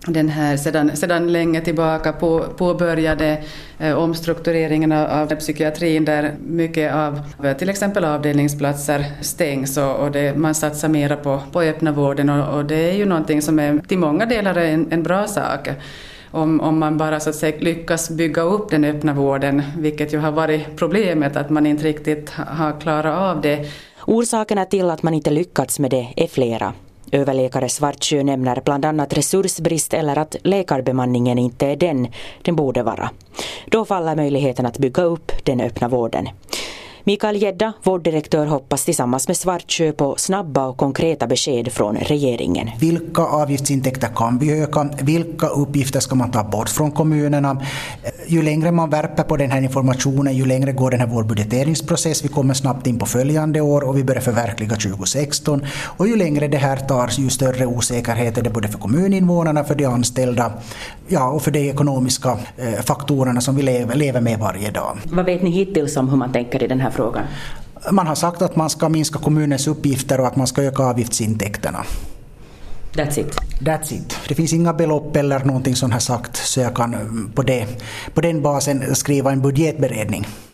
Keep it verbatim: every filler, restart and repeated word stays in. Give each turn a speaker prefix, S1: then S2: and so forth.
S1: den här sedan, sedan länge tillbaka på, påbörjade eh, omstruktureringen av, av psykiatrin, där mycket av till exempel avdelningsplatser stängs och, och det, man satsar mera på, på öppna vården, och, och det är ju någonting som är till många delar en, en bra sak. Om, om man bara så att säga lyckas bygga upp den öppna vården, vilket ju har varit problemet, att man inte riktigt har klarat av det.
S2: Orsakerna till att man inte lyckats med det är flera. Överläkare Svartsjö nämner bland annat resursbrist eller att läkarbemanningen inte är den den borde vara. Då faller möjligheten att bygga upp den öppna vården. Mikael Gedda, vårddirektör, hoppas tillsammans med Svartsjö på snabba och konkreta besked från regeringen.
S3: Vilka avgiftsintäkter kan vi öka? Vilka uppgifter ska man ta bort från kommunerna? Ju längre man värper på den här informationen, ju längre går den här vår budgeteringsprocess. Vi kommer snabbt in på följande år och vi börjar förverkliga tjugo sexton. Och ju längre det här tar, ju större osäkerhet är det både för kommuninvånarna, för de anställda, ja, och för de ekonomiska eh, faktorerna som vi lever, lever med varje dag.
S2: Vad vet ni hittills om hur man tänker i den här frågan?
S3: Man har sagt att man ska minska kommunens uppgifter och att man ska öka avgiftsintäkterna.
S2: That's it.
S3: That's it. Det finns inga belopp eller någonting som har sagt, så jag kan på, det, på den basen skriva en budgetberedning.